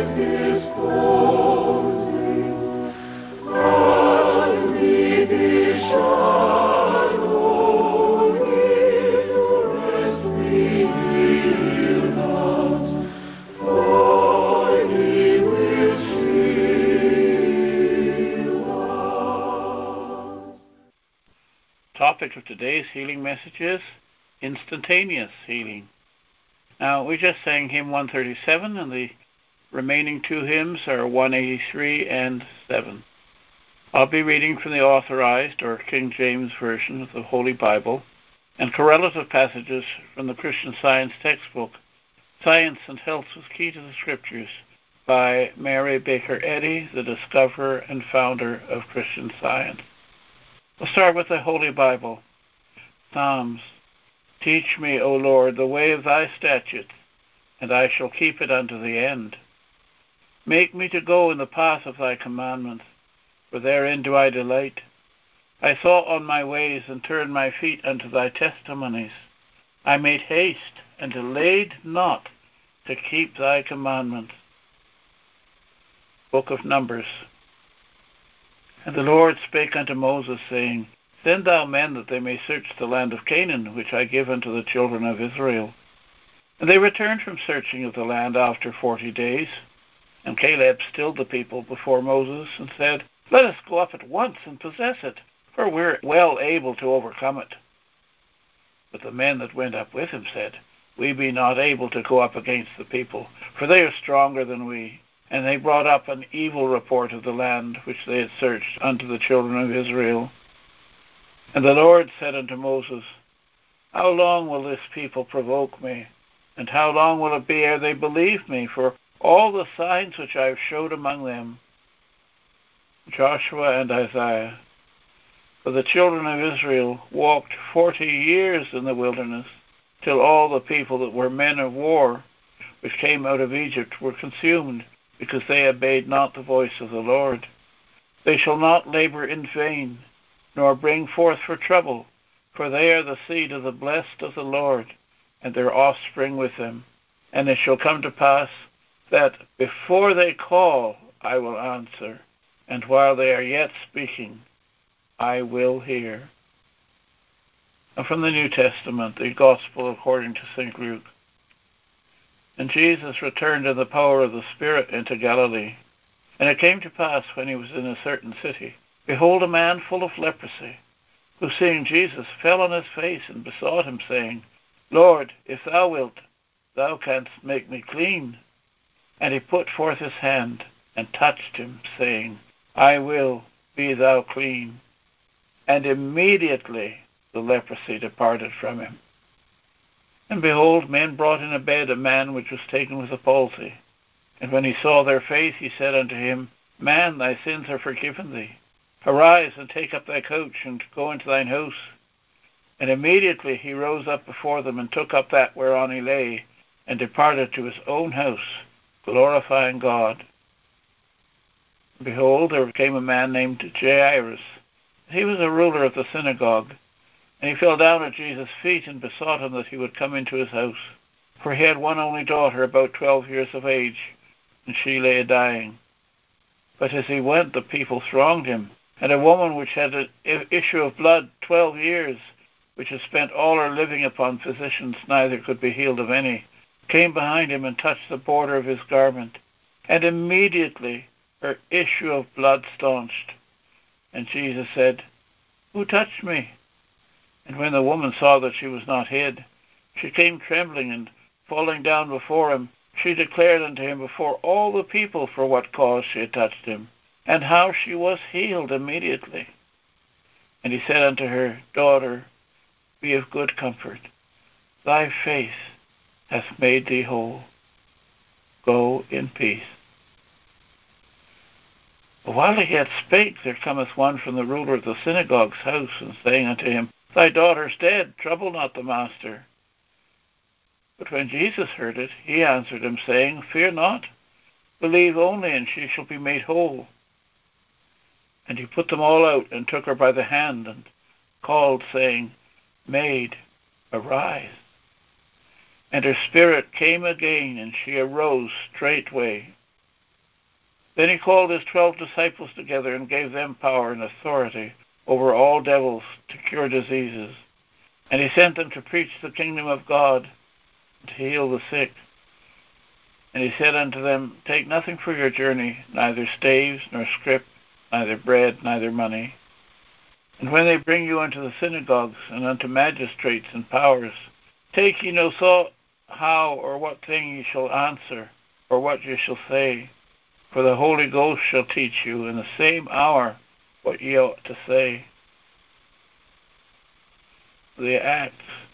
Topic of today's healing message is instantaneous healing. Now, we just sang hymn 137, and the remaining two hymns are 183 and 7. I'll be reading from the Authorized or King James Version of the Holy Bible and correlative passages from the Christian Science textbook, Science and Health is Key to the Scriptures, by Mary Baker Eddy, the discoverer and founder of Christian Science. We'll start with the Holy Bible. Psalms. Teach me, O Lord, the way of thy statutes, and I shall keep it unto the end. Make me to go in the path of thy commandments, for therein do I delight. I thought on my ways, and turned my feet unto thy testimonies. I made haste, and delayed not, to keep thy commandments. Book of Numbers. And the Lord spake unto Moses, saying, Send thou men that they may search the land of Canaan, which I give unto the children of Israel. And they returned from searching of the land after 40 days. And Caleb stilled the people before Moses, and said, Let us go up at once and possess it, for we're well able to overcome it. But the men that went up with him said, We be not able to go up against the people, for they are stronger than we. And they brought up an evil report of the land which they had searched unto the children of Israel. And the Lord said unto Moses, How long will this people provoke me? And how long will it be ere they believe me, for all the signs which I have showed among them? Joshua and Isaiah. For the children of Israel walked 40 years in the wilderness, till all the people that were men of war, which came out of Egypt, were consumed, because they obeyed not the voice of the Lord. They shall not labor in vain, nor bring forth for trouble, for they are the seed of the blessed of the Lord, and their offspring with them. And it shall come to pass that before they call, I will answer, and while they are yet speaking, I will hear. And from the New Testament, the Gospel according to St. Luke. And Jesus returned in the power of the Spirit into Galilee. And it came to pass, when he was in a certain city, behold, a man full of leprosy, who seeing Jesus fell on his face and besought him, saying, Lord, if thou wilt, thou canst make me clean. And he put forth his hand and touched him, saying, I will, be thou clean. And immediately the leprosy departed from him. And behold, men brought in a bed a man which was taken with a palsy. And when he saw their faith, he said unto him, Man, thy sins are forgiven thee. Arise, and take up thy couch, and go into thine house. And immediately he rose up before them, and took up that whereon he lay, and departed to his own house, glorifying God. Behold, there came a man named Jairus. He was a ruler of the synagogue. And he fell down at Jesus' feet and besought him that he would come into his house. For he had one only daughter, about 12 years of age, and she lay dying. But as he went, the people thronged him. And a woman which had an issue of blood 12 years, which had spent all her living upon physicians, neither could be healed of any, came behind him and touched the border of his garment. And immediately her issue of blood staunched. And Jesus said, Who touched me? And when the woman saw that she was not hid, she came trembling, and falling down before him, she declared unto him before all the people for what cause she had touched him, and how she was healed immediately. And he said unto her, Daughter, be of good comfort. Thy faith hath made thee whole. Go in peace. But while he yet spake, there cometh one from the ruler of the synagogue's house, and saying unto him, Thy daughter's dead, trouble not the master. But when Jesus heard it, he answered him, saying, Fear not, believe only, and she shall be made whole. And he put them all out, and took her by the hand, and called, saying, Maid, arise. And her spirit came again, and she arose straightway. Then he called his 12 disciples together and gave them power and authority over all devils to cure diseases. And he sent them to preach the kingdom of God, to heal the sick. And he said unto them, Take nothing for your journey, neither staves, nor scrip, neither bread, neither money. And when they bring you unto the synagogues, and unto magistrates and powers, take ye no thought how or what thing ye shall answer, or what ye shall say. For the Holy Ghost shall teach you in the same hour what ye ought to say. The Acts.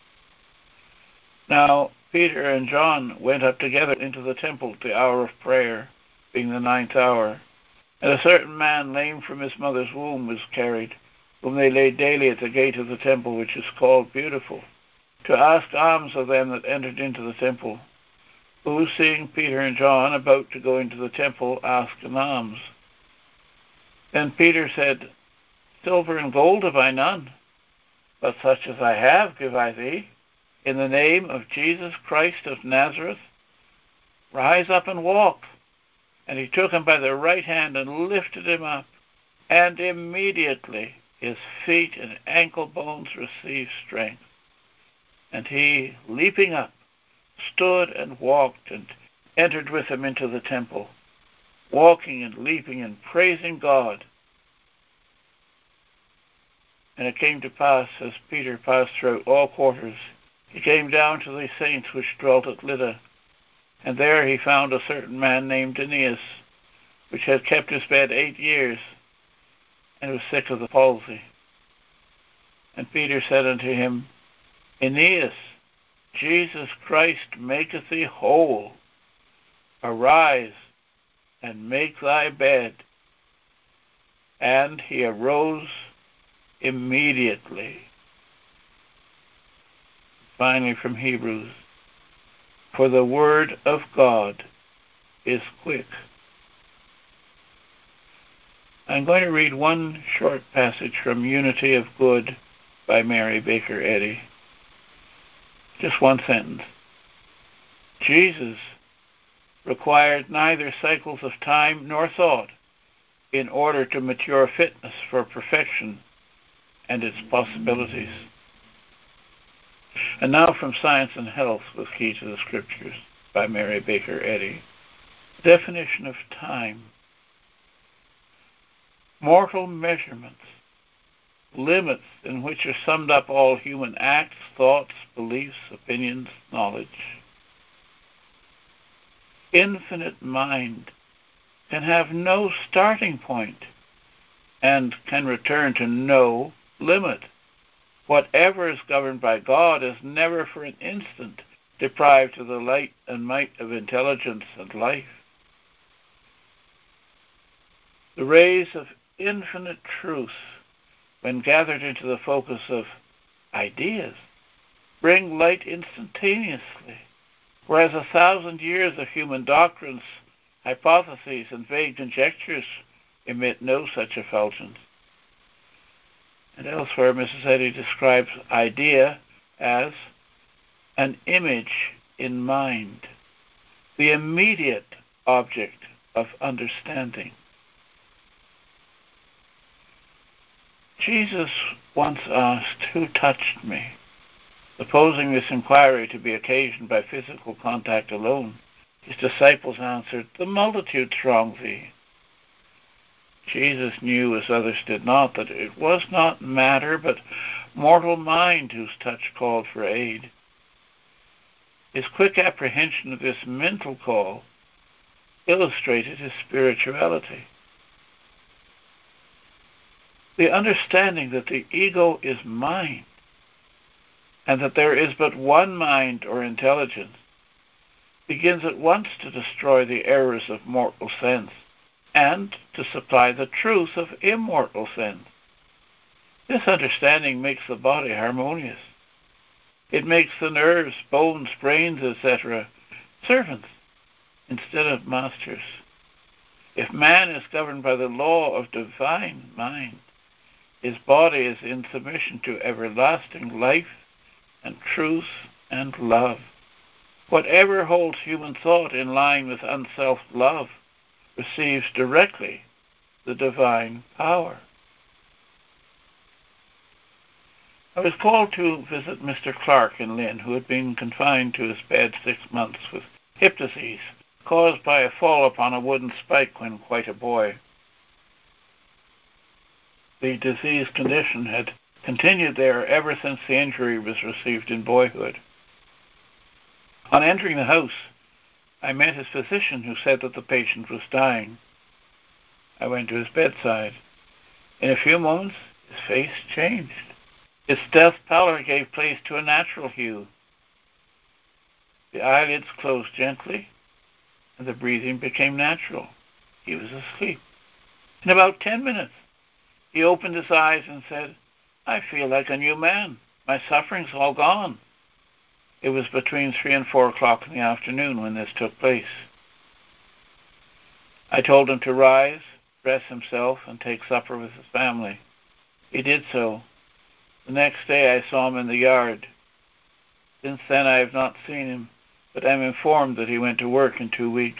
Now Peter and John went up together into the temple at the hour of prayer, being the 9th hour. And a certain man lame from his mother's womb was carried, whom they laid daily at the gate of the temple, which is called Beautiful, to ask alms of them that entered into the temple, who, seeing Peter and John about to go into the temple, asked an alms. Then Peter said, Silver and gold have I none, but such as I have give I thee. In the name of Jesus Christ of Nazareth, rise up and walk. And he took him by the right hand and lifted him up. And immediately his feet and ankle bones received strength. And he, leaping up, stood and walked, and entered with them into the temple, walking and leaping and praising God. And it came to pass, as Peter passed throughout all quarters, he came down to the saints which dwelt at Lydda. And there he found a certain man named Aeneas, which had kept his bed 8 years, and was sick of the palsy. And Peter said unto him, Aeneas, Jesus Christ maketh thee whole. Arise, and make thy bed. And he arose immediately. Finally, from Hebrews, for the word of God is quick. I'm going to read one short passage from Unity of Good by Mary Baker Eddy. Just one sentence. Jesus required neither cycles of time nor thought in order to mature fitness for perfection and its possibilities. And now from Science and Health with Key to the Scriptures by Mary Baker Eddy. Definition of time. Mortal measurements, limits in which are summed up all human acts, thoughts, beliefs, opinions, knowledge. Infinite mind can have no starting point and can return to no limit. Whatever is governed by God is never for an instant deprived of the light and might of intelligence and life. The rays of infinite truth, when gathered into the focus of ideas, bring light instantaneously, whereas 1,000 years of human doctrines, hypotheses, and vague conjectures emit no such effulgence. And elsewhere, Mrs. Eddy describes idea as an image in mind, the immediate object of understanding. Jesus once asked, Who touched me? Supposing this inquiry to be occasioned by physical contact alone, his disciples answered, The multitude throng thee. Jesus knew, as others did not, that it was not matter, but mortal mind whose touch called for aid. His quick apprehension of this mental call illustrated his spirituality. The understanding that the ego is mind, and that there is but one mind or intelligence, begins at once to destroy the errors of mortal sense and to supply the truth of immortal sense. This understanding makes the body harmonious. It makes the nerves, bones, brains, etc. servants instead of masters. If man is governed by the law of divine mind, his body is in submission to everlasting life and truth and love. Whatever holds human thought in line with unself love receives directly the divine power. I was called to visit Mr. Clark in Lynn, who had been confined to his bed 6 months with hip disease, caused by a fall upon a wooden spike when quite a boy. The disease condition had continued there ever since the injury was received in boyhood. On entering the house, I met his physician, who said that the patient was dying. I went to his bedside. In a few moments, his face changed. Its death pallor gave place to a natural hue. The eyelids closed gently, and the breathing became natural. He was asleep. In about 10 minutes, he opened his eyes and said, "I feel like a new man. My suffering's all gone." It was between 3 and 4 o'clock in the afternoon when this took place. I told him to rise, dress himself, and take supper with his family. He did so. The next day I saw him in the yard. Since then I have not seen him, but I am informed that he went to work in 2 weeks.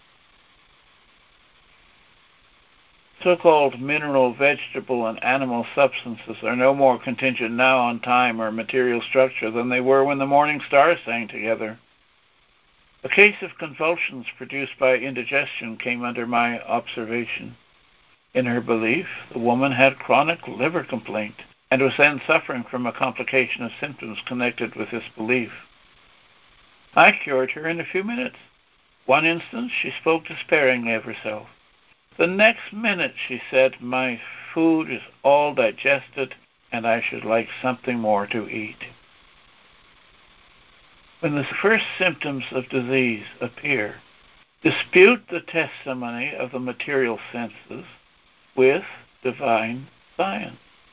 So-called mineral, vegetable, and animal substances are no more contingent now on time or material structure than they were when the morning stars sang together. A case of convulsions produced by indigestion came under my observation. In her belief, the woman had chronic liver complaint and was then suffering from a complication of symptoms connected with this belief. I cured her in a few minutes. One instant, she spoke despairingly of herself. The next minute, she said, "My food is all digested, and I should like something more to eat." When the first symptoms of disease appear, dispute the testimony of the material senses with divine science.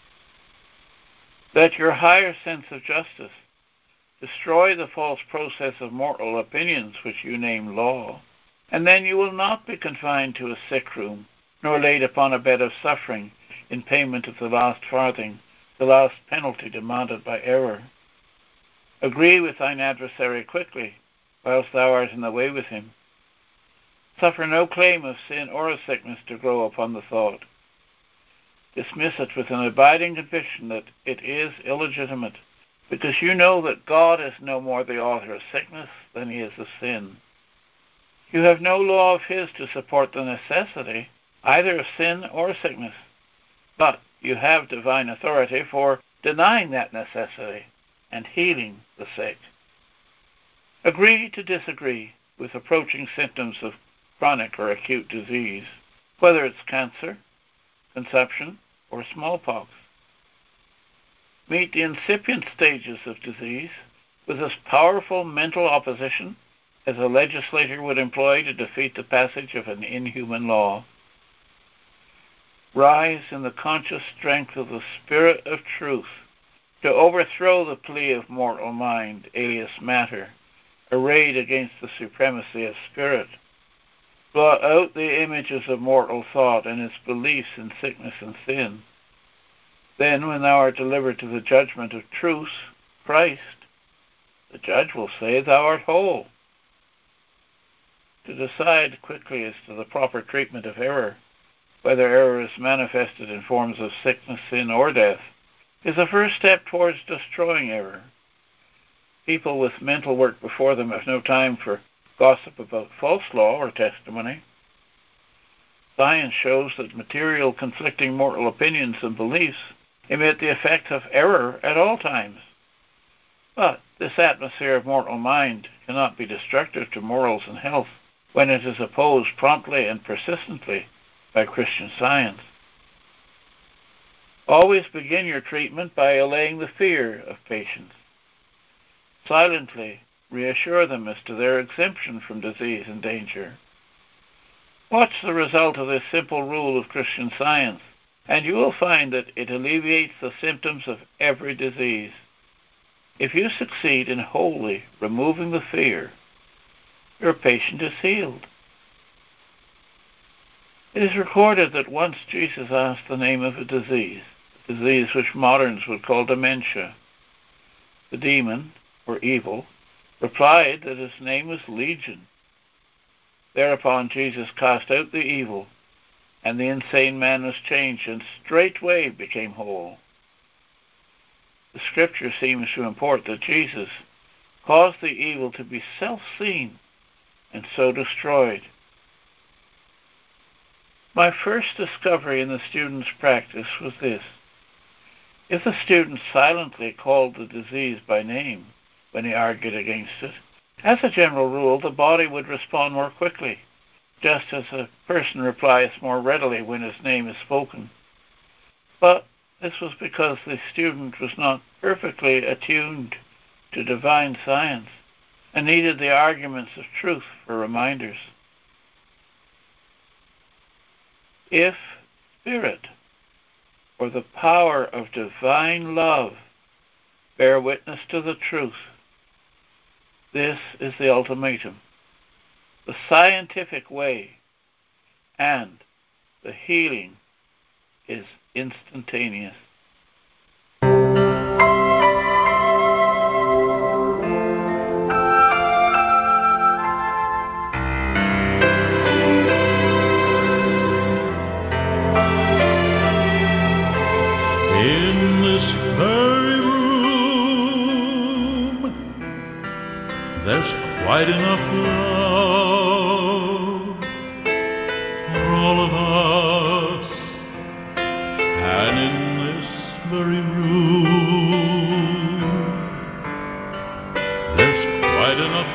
Let your higher sense of justice destroy the false process of mortal opinions which you name law, and then you will not be confined to a sick room, nor laid upon a bed of suffering in payment of the last farthing, the last penalty demanded by error. Agree with thine adversary quickly, whilst thou art in the way with him. Suffer no claim of sin or of sickness to grow upon the thought. Dismiss it with an abiding conviction that it is illegitimate, because you know that God is no more the author of sickness than he is of sin. You have no law of his to support the necessity either of sin or sickness, but you have divine authority for denying that necessity and healing the sick. Agree to disagree with approaching symptoms of chronic or acute disease, whether it's cancer, consumption, or smallpox. Meet the incipient stages of disease with as powerful mental opposition as a legislator would employ to defeat the passage of an inhuman law. Rise in the conscious strength of the Spirit of truth to overthrow the plea of mortal mind, alias matter, arrayed against the supremacy of spirit. Blot out the images of mortal thought and its beliefs in sickness and sin. Then, when thou art delivered to the judgment of truth, Christ, the judge will say, "Thou art whole." To decide quickly as to the proper treatment of error, whether error is manifested in forms of sickness, sin, or death, is the first step towards destroying error. People with mental work before them have no time for gossip about false law or testimony. Science shows that material conflicting mortal opinions and beliefs emit the effect of error at all times. But this atmosphere of mortal mind cannot be destructive to morals and health when it is opposed promptly and persistently by Christian Science. Always begin your treatment by allaying the fear of patients. Silently reassure them as to their exemption from disease and danger. Watch the result of this simple rule of Christian Science, and you will find that it alleviates the symptoms of every disease. If you succeed in wholly removing the fear, your patient is healed. It is recorded that once Jesus asked the name of a disease which moderns would call dementia. The demon, or evil, replied that his name was Legion. Thereupon Jesus cast out the evil, and the insane man was changed and straightway became whole. The scripture seems to import that Jesus caused the evil to be self-seen and so destroyed. My first discovery in the student's practice was this. If the student silently called the disease by name when he argued against it, as a general rule, the body would respond more quickly, just as a person replies more readily when his name is spoken. But this was because the student was not perfectly attuned to divine science and needed the arguments of truth for reminders. If Spirit, or the power of divine love, bear witness to the truth, this is the ultimatum, the scientific way, and the healing is instantaneous. In this very room, there's quite enough love for all of us. And in this very room, there's quite enough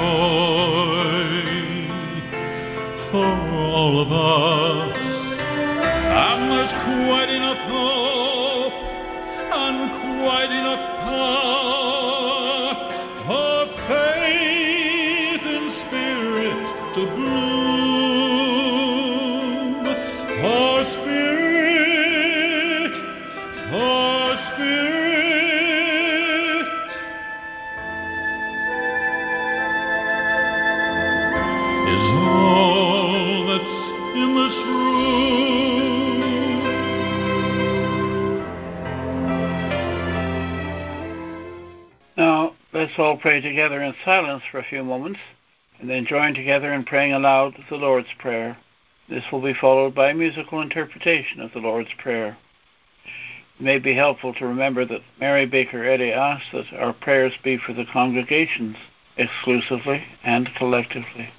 joy for all of us. And there's quite enough hope and quite enough power for faith in spirit to bloom. For spirit is all that's in this room. Now, let's all pray together in silence for a few moments, and then join together in praying aloud the Lord's Prayer. This will be followed by a musical interpretation of the Lord's Prayer. It may be helpful to remember that Mary Baker Eddy asked that our prayers be for the congregations exclusively and collectively.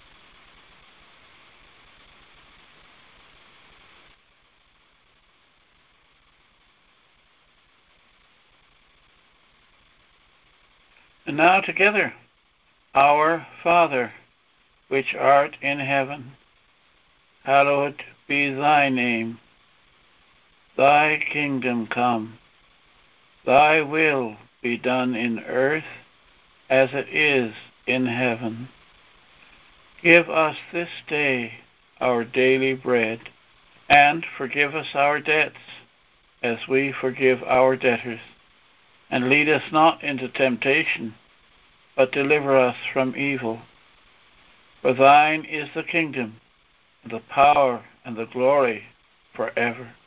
And now together, Our Father, which art in heaven, hallowed be thy name. Thy kingdom come. Thy will be done in earth as it is in heaven. Give us this day our daily bread, and forgive us our debts as we forgive our debtors. And lead us not into temptation, but deliver us from evil. For thine is the kingdom, and the power, and the glory forever.